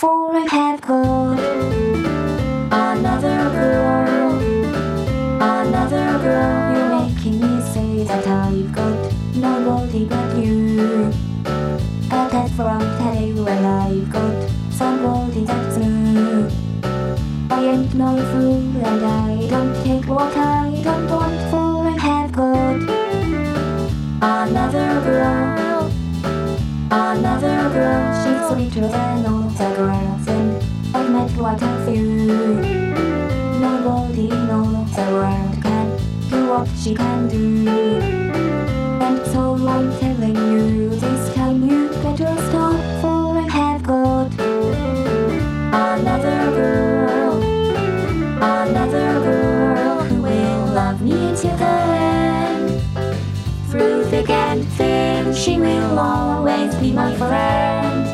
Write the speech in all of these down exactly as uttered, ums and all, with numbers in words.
for I have got another girl, another girl. You're making me say that I've got nobody but you. But that from today, well, I've got somebody that's new. I ain't no fool and I don't take what I don't want, for I have got another girl, another girl. She's sweeter than all the girls, and I've met quite a few. Nobody in all the world can do what she can do, and so I'm telling you, this time you better stop, for I have got another girl, another girl who will love me till the end. Through thick and thin, she will always be my friend.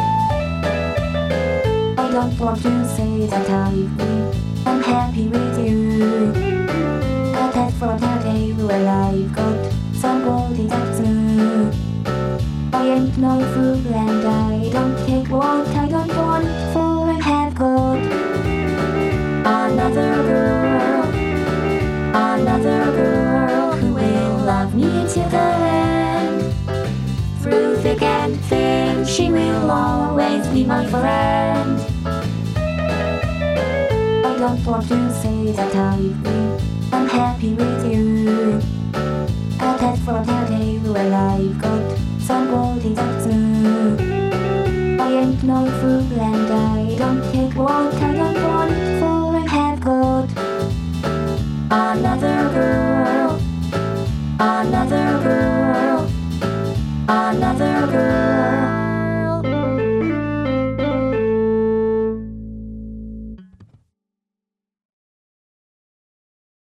I don't want to say that I've been unhappy with you, but as for today, well, I've got somebody that's new. I ain't no fool and I don't take what I don't want, for I have got another girl, another girl who will love me till the end. Through thick and thin, she will always be my friend. I don't want to say that I've been unhappy with you, but as for today, well, I've got somebody that's new. I ain't no fool and I don't take what I don't want.